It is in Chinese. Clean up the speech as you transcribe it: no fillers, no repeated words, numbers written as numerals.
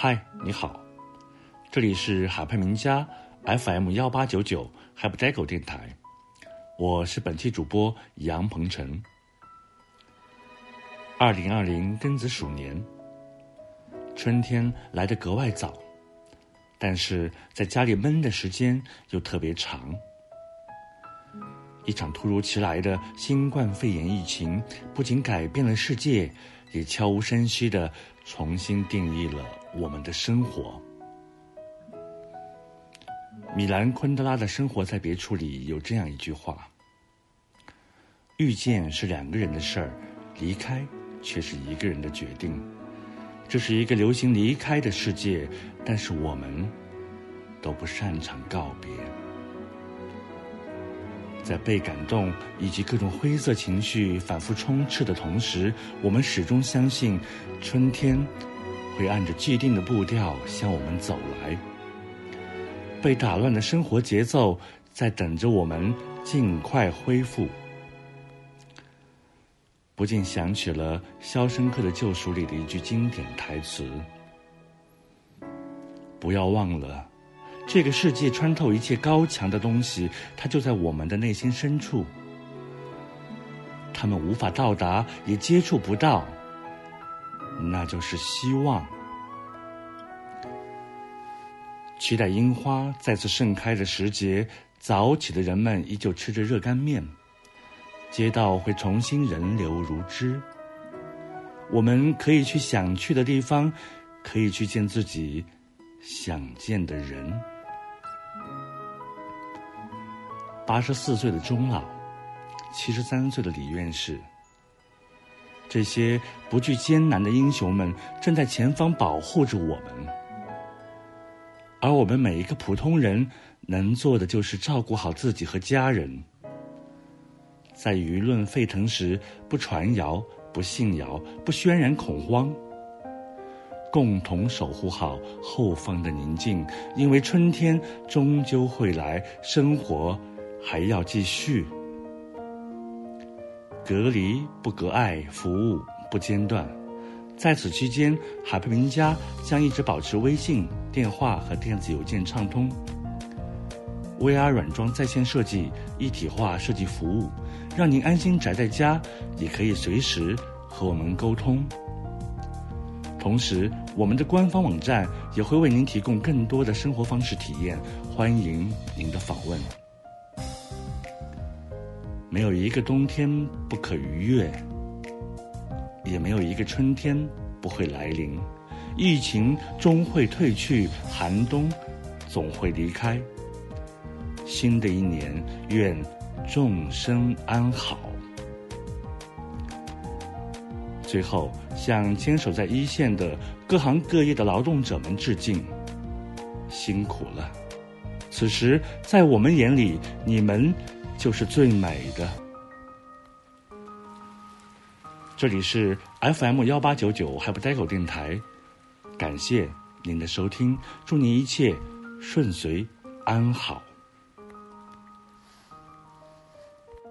嗨，你好，这里是海派名家 FM1899 海不呆狗电台，我是本期主播杨鹏程。2020庚子鼠年，春天来得格外早，但是在家里闷的时间又特别长。一场突如其来的新冠肺炎疫情不仅改变了世界，也悄无声息地重新定义了我们的生活。米兰昆德拉的《生活在别处》里有这样一句话：遇见是两个人的事儿，离开却是一个人的决定。这是一个流行离开的世界，但是我们都不擅长告别。在被感动以及各种灰色情绪反复充斥的同时，我们始终相信春天会按着既定的步调向我们走来。被打乱的生活节奏在等着我们尽快恢复。不禁想起了《肖申克的救赎》里的一句经典台词：不要忘了，这个世界穿透一切高墙的东西，它就在我们的内心深处。他们无法到达，也接触不到，那就是希望。期待樱花再次盛开的时节，早起的人们依旧吃着热干面，街道会重新人流如织。我们可以去想去的地方，可以去见自己想见的人。84岁的钟老，73岁的李院士，这些不惧艰难的英雄们正在前方保护着我们，而我们每一个普通人能做的就是照顾好自己和家人，在舆论沸腾时不传谣、不信谣、不渲染恐慌，共同守护好后方的宁静，因为春天终究会来，生活还要继续。隔离不隔爱，服务不间断。在此期间，海派名家将一直保持微信、电话和电子邮件畅通。VR 软装在线设计、一体化设计服务，让您安心宅在家，也可以随时和我们沟通。同时，我们的官方网站也会为您提供更多的生活方式体验，欢迎您的访问。没有一个冬天不可逾越，也没有一个春天不会来临。疫情终会退去，寒冬总会离开。新的一年，愿众生安好。最后，向坚守在一线的各行各业的劳动者们致敬，辛苦了。此时，在我们眼里，你们就是最美的。这里是 FM1899 海不呆狗电台，感谢您的收听，祝您一切顺遂安好。